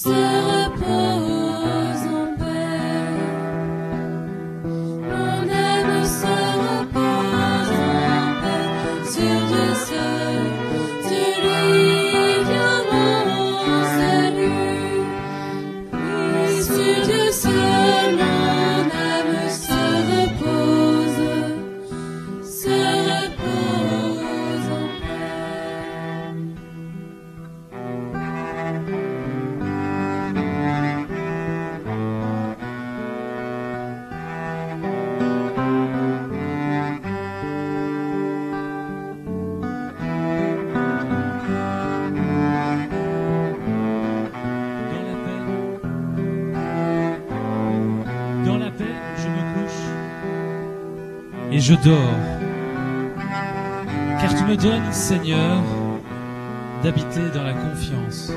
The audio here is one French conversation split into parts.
Et je dors, car tu me donnes, Seigneur, d'habiter dans la confiance.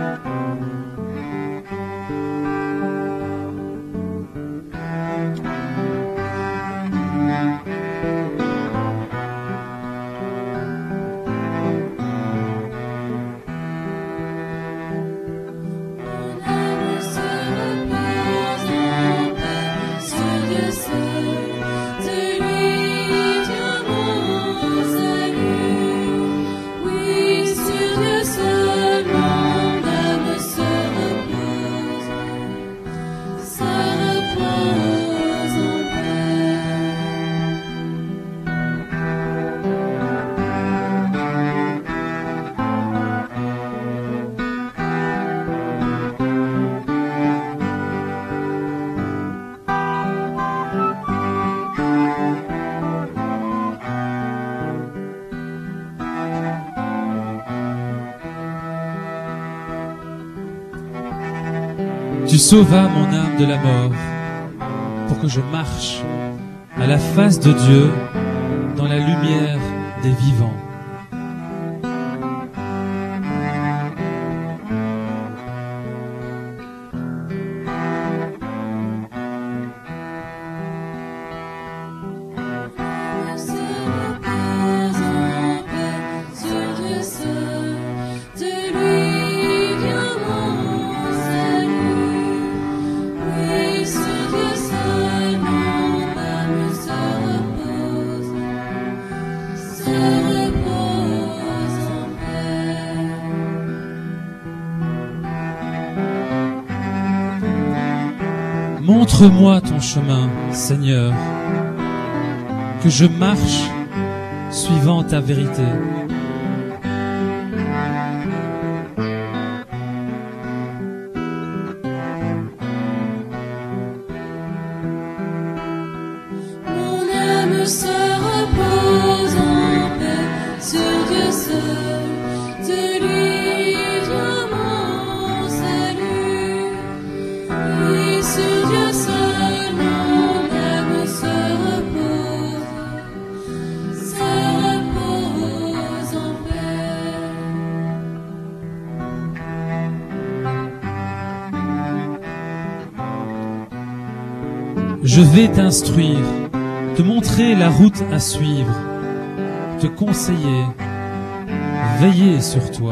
Tu sauvas mon âme de la mort pour que je marche à la face de Dieu dans la lumière des vivants. Montre-moi ton chemin, Seigneur, que je marche suivant ta vérité. Mon âme se repose en paix sur Dieu seul, de lui vient mon salut. Oui, sur Dieu seul, mon âme se repose en paix. Je vais t'instruire, te montrer la route à suivre, te conseiller, veiller sur toi.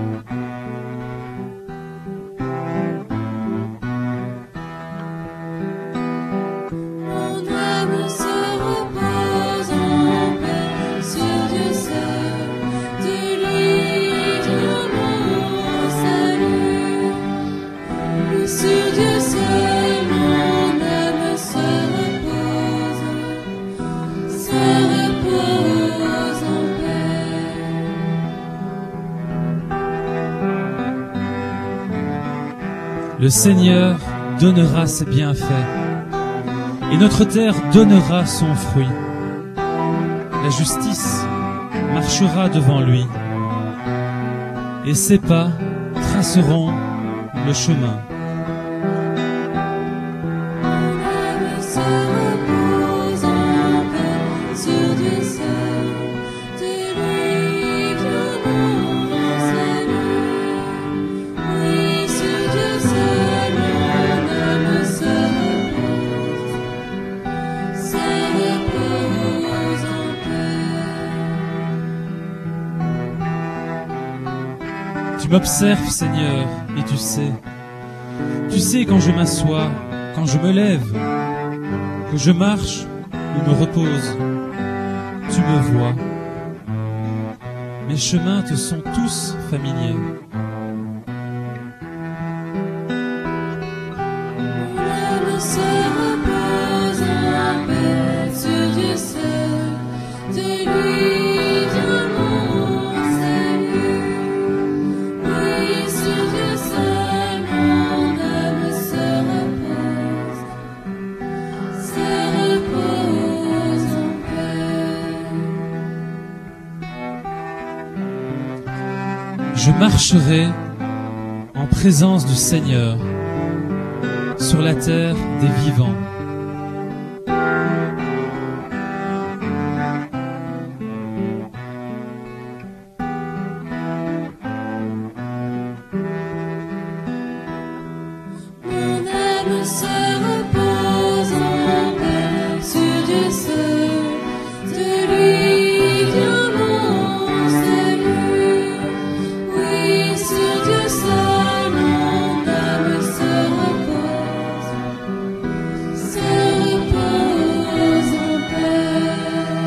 Mon âme se repose en paix sur Dieu seul, de lui vient mon salut. Oui, sur Dieu seul, mon âme se repose en paix. Le Seigneur donnera ses bienfaits, et notre terre donnera son fruit. La justice marchera devant lui, et ses pas traceront le chemin. Mon âme se repose en paix sur Dieu seul, de lui vient mon salut. Oui, sur Dieu seul, mon âme se repose en paix. Tu m'observes, Seigneur, et tu sais Tu sais quand je m'assois, quand je me lève, que je marche ou me repose, tu me vois. Mes chemins te sont tous familiers. Mon âme se repose en paix sur Dieu seul, de lui vient mon salut. Oui, sur Dieu seul, mon âme se repose en paix. Je marcherai en présence du Seigneur sur la terre des vivants. Mon âme se repose en paix sur Dieu seul, de lui vient mon salut. Oui, sur Dieu seul, mon âme se repose en paix.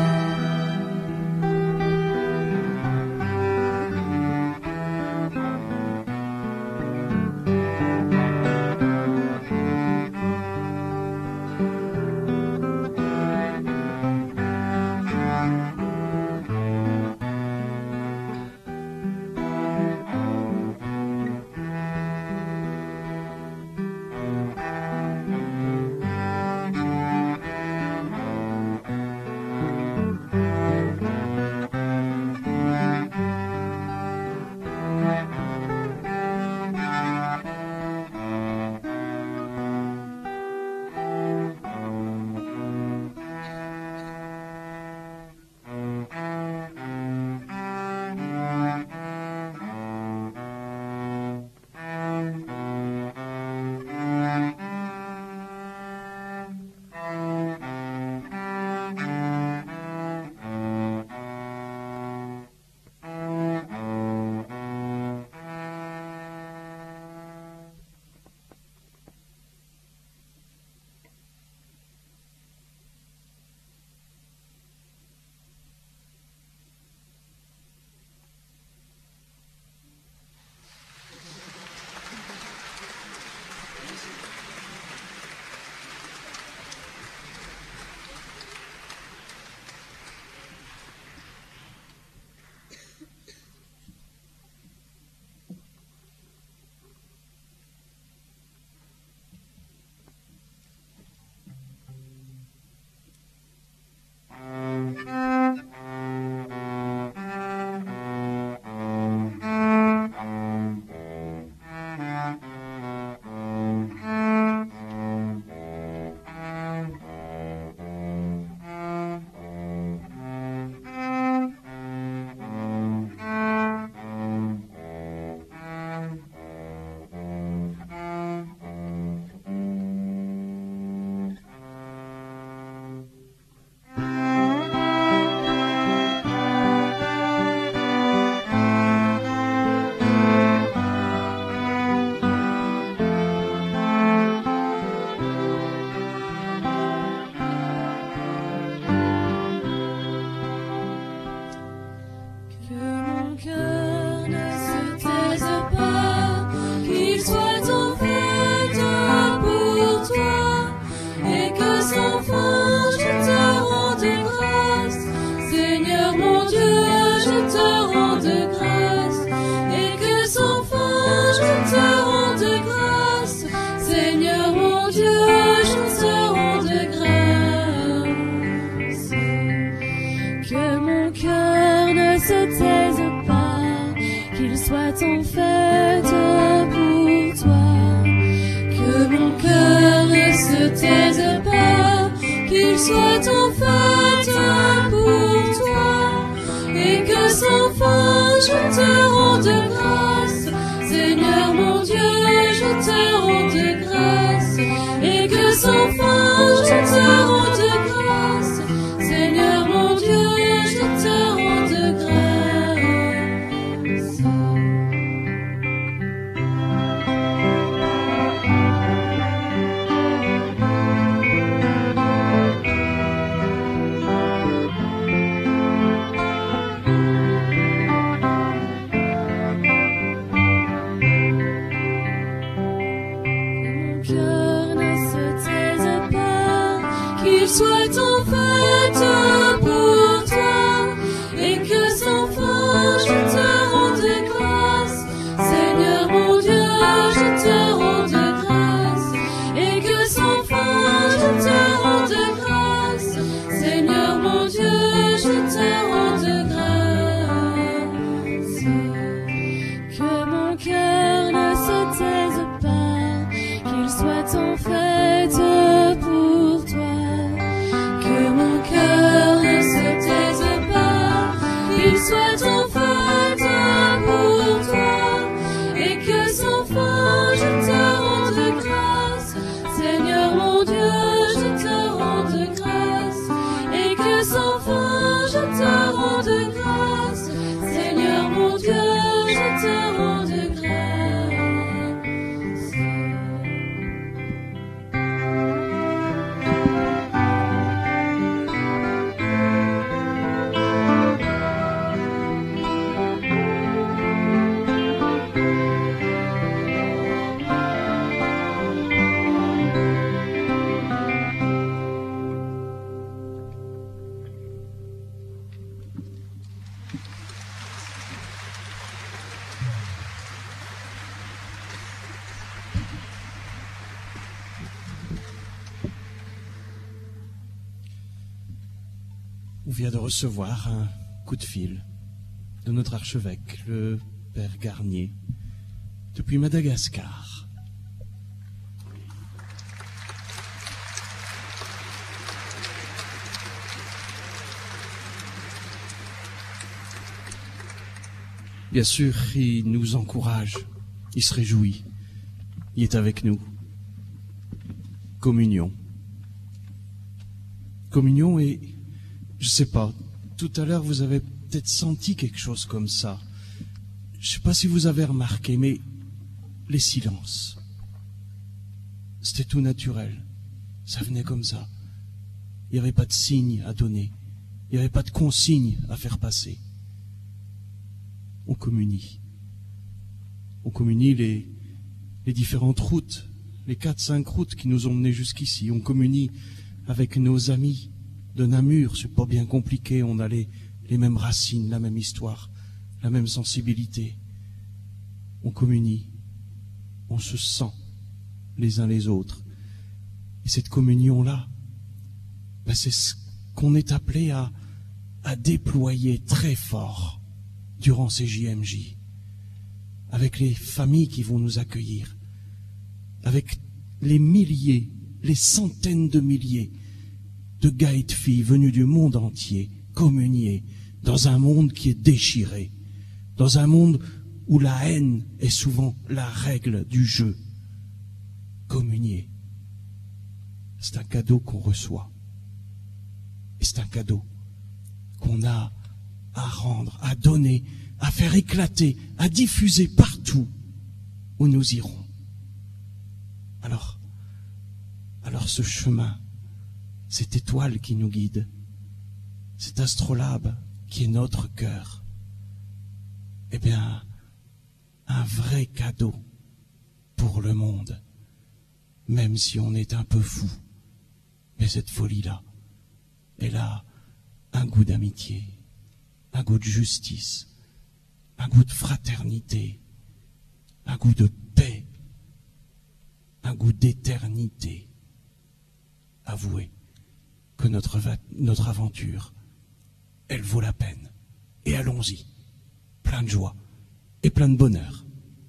soit en fête pour toi. Que mon cœur ne se taise pas, qu'il soit en fête pour toi. Et que sans fin je te rende grâce, Seigneur mon Dieu, je te rende grâce. Et que sans fin je te rende grâce, Seigneur mon Dieu, je te rende grâce. qu'ils soient en fait pour toi, et que sans fin je te rende grâce. Seigneur mon Dieu, je te rende grâce, et que sans fin je te rende grâce. Seigneur mon Dieu, je te rende grâce. Que mon cœur ne se taise pas, qu'il soit en fête pour toi. Que mon cœur ne se taise pas, qu'il soit en fête pour toi, et que sans fin je te rende grâce. Seigneur mon Dieu, je te rende grâce, et que sans fin je te rende grâce. Seigneur mon Dieu, je te rende grâce. On vient de recevoir un coup de fil de notre archevêque, le Père Garnier, depuis Madagascar. Bien sûr, il nous encourage, il se réjouit, il est avec nous. Communion. Communion et... Je sais pas, tout à l'heure vous avez peut-être senti quelque chose comme ça. Je sais pas si vous avez remarqué, mais les silences, c'était tout naturel. Ça venait comme ça. Il n'y avait pas de signe à donner. Il n'y avait pas de consigne à faire passer. On communie. On communie les différentes routes, les 4-5 routes qui nous ont menés jusqu'ici. On communie avec nos amis de Namur, c'est pas bien compliqué, on a les mêmes racines, la même histoire, la même sensibilité. On communie, on se sent les uns les autres. Et cette communion-là, c'est ce qu'on est appelé à déployer très fort durant ces JMJ, avec les familles qui vont nous accueillir, avec les milliers, les centaines de milliers de gars et de filles venus du monde entier, communier dans un monde qui est déchiré, dans un monde où la haine est souvent la règle du jeu. Communier, c'est un cadeau qu'on reçoit. Et c'est un cadeau qu'on a à rendre, à donner, à faire éclater, à diffuser partout où nous irons. Alors ce chemin, cette étoile qui nous guide, cet astrolabe qui est notre cœur, eh bien, un vrai cadeau pour le monde, même si on est un peu fou. Mais cette folie-là, elle a un goût d'amitié, un goût de justice, un goût de fraternité, un goût de paix, un goût d'éternité. Avouez que notre aventure, elle vaut la peine. Et allons-y, plein de joie et plein de bonheur.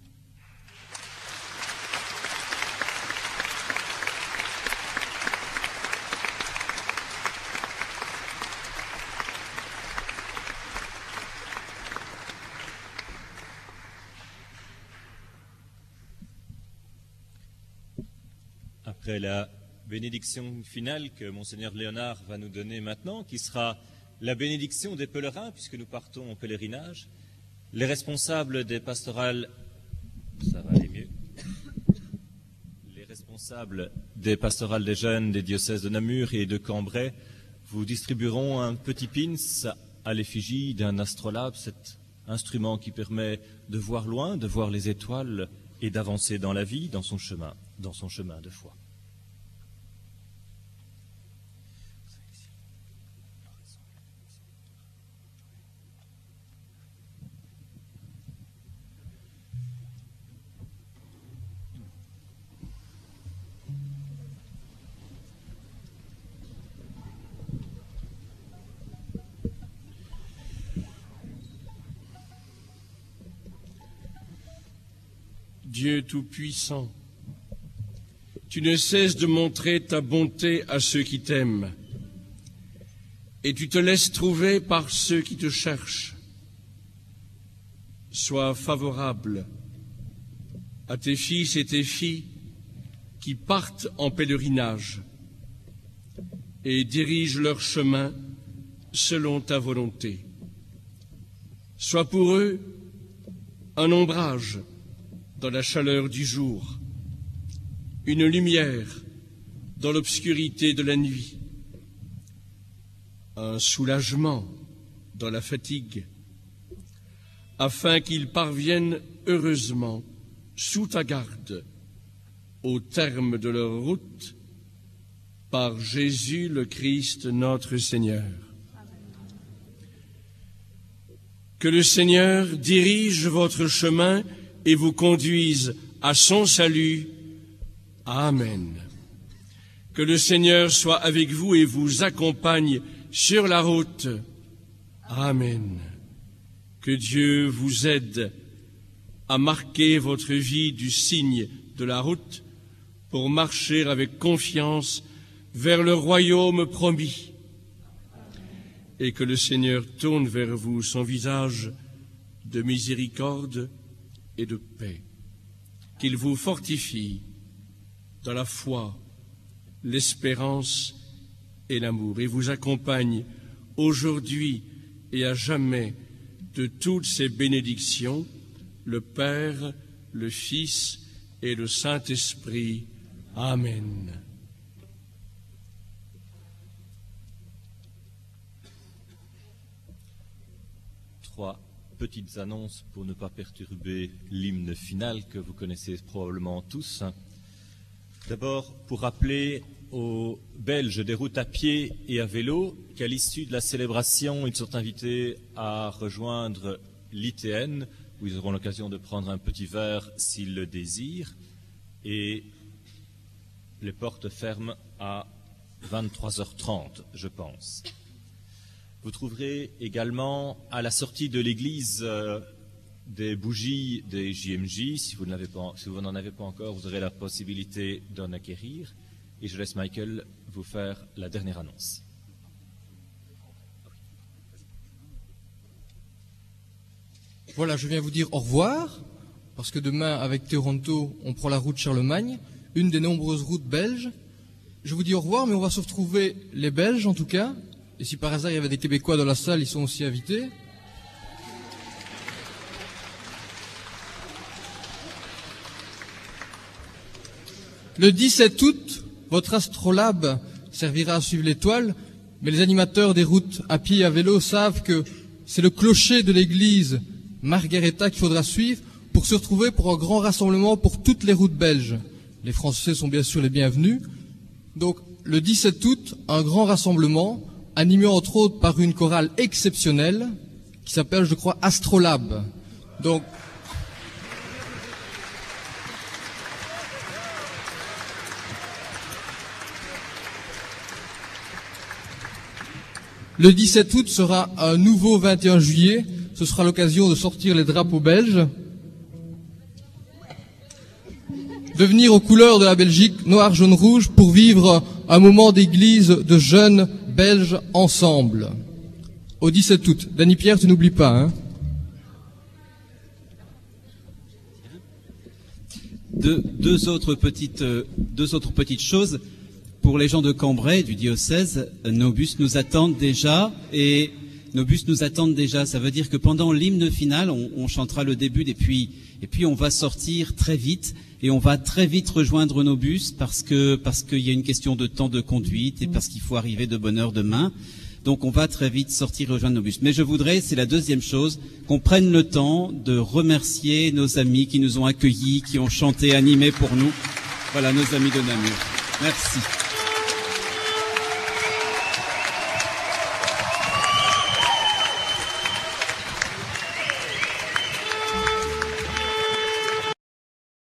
Après la bénédiction finale que Monseigneur Léonard va nous donner maintenant, qui sera la bénédiction des pèlerins, puisque nous partons en pèlerinage, les responsables des pastorales, ça va aller mieux, les responsables des pastorales des jeunes des diocèses de Namur et de Cambrai vous distribueront un petit pins à l'effigie d'un astrolabe, cet instrument qui permet de voir loin, de voir les étoiles et d'avancer dans la vie, dans son chemin de foi. Dieu Tout-Puissant, tu ne cesses de montrer ta bonté à ceux qui t'aiment, et tu te laisses trouver par ceux qui te cherchent. Sois favorable à tes fils et tes filles qui partent en pèlerinage et dirige leur chemin selon ta volonté. Sois pour eux un ombrage dans la chaleur du jour, une lumière dans l'obscurité de la nuit, un soulagement dans la fatigue, afin qu'ils parviennent heureusement sous ta garde au terme de leur route, par Jésus le Christ notre Seigneur. Que le Seigneur dirige votre chemin et vous conduise à son salut. Amen. Que le Seigneur soit avec vous et vous accompagne sur la route. Amen. Que Dieu vous aide à marquer votre vie du signe de la route pour marcher avec confiance vers le royaume promis, et que le Seigneur tourne vers vous son visage de miséricorde et de paix, qu'il vous fortifie dans la foi, l'espérance et l'amour, et vous accompagne aujourd'hui et à jamais de toutes ces bénédictions, le Père, le Fils et le Saint-Esprit. Amen. Trois petites annonces pour ne pas perturber l'hymne final que vous connaissez probablement tous. D'abord, pour rappeler aux Belges des routes à pied et à vélo qu'à l'issue de la célébration, ils sont invités à rejoindre l'ITN, où ils auront l'occasion de prendre un petit verre s'ils le désirent. Et les portes ferment à 23h30, je pense. Vous trouverez également à la sortie de l'église des bougies des JMJ. Si vous n'en avez pas encore, vous aurez la possibilité d'en acquérir. Et je laisse Michael vous faire la dernière annonce. Voilà, je viens vous dire au revoir, parce que demain, avec Toronto, on prend la route Charlemagne, une des nombreuses routes belges. Je vous dis au revoir, mais on va se retrouver, les Belges en tout cas. Et si par hasard il y avait des Québécois dans la salle, ils sont aussi invités. Le 17 août, votre astrolabe servira à suivre l'étoile, mais les animateurs des routes à pied et à vélo savent que c'est le clocher de l'église Margareta qu'il faudra suivre pour se retrouver pour un grand rassemblement pour toutes les routes belges. Les Français sont bien sûr les bienvenus. Donc, le 17 août, un grand rassemblement, animé entre autres par une chorale exceptionnelle, qui s'appelle, je crois, Astrolabe. Donc, le 17 août sera un nouveau 21 juillet. Ce sera l'occasion de sortir les drapeaux belges, de venir aux couleurs de la Belgique, noir, jaune, rouge, pour vivre un moment d'église de jeunes belges ensemble. Au 17 août. Dany Pierre, tu n'oublies pas, hein? Deux autres petites choses. Pour les gens de Cambrai, du diocèse, nos bus nous attendent déjà, ça veut dire que pendant l'hymne final, on chantera le début et puis on va sortir très vite et on va très vite rejoindre nos bus parce qu'il y a une question de temps de conduite et parce qu'il faut arriver de bonne heure demain. Donc on va très vite sortir et rejoindre nos bus. Mais je voudrais, c'est la deuxième chose, qu'on prenne le temps de remercier nos amis qui nous ont accueillis, qui ont chanté, animé pour nous. Voilà, nos amis de Namur. Merci.